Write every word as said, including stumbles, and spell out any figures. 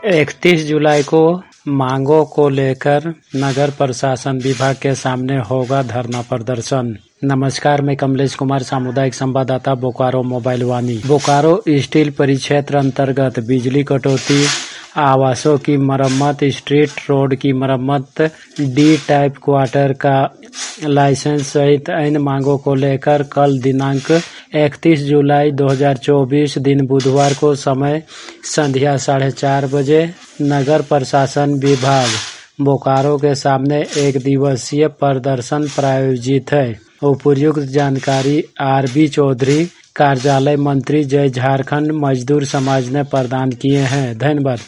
इकतीस जुलाई को मांगों को लेकर नगर प्रशासन विभाग के सामने होगा धरना प्रदर्शन। नमस्कार, मैं कमलेश कुमार, सामुदायिक संवाददाता, बोकारो मोबाइल वाणी। बोकारो स्टील परिक्षेत्र अंतर्गत बिजली कटौती, आवासों की मरम्मत, स्ट्रीट रोड की मरम्मत, डी टाइप क्वार्टर का लाइसेंस सहित अन्य मांगों को लेकर कल दिनांक इकतीस जुलाई दो हज़ार चौबीस दिन बुधवार को समय संध्या साढ़े चार बजे नगर प्रशासन विभाग बोकारो के सामने एक दिवसीय प्रदर्शन प्रायोजित है। उपर्युक्त जानकारी आर बी चौधरी, कार्यालय मंत्री, जय झारखंड मजदूर समाज ने प्रदान किए हैं। धन्यवाद।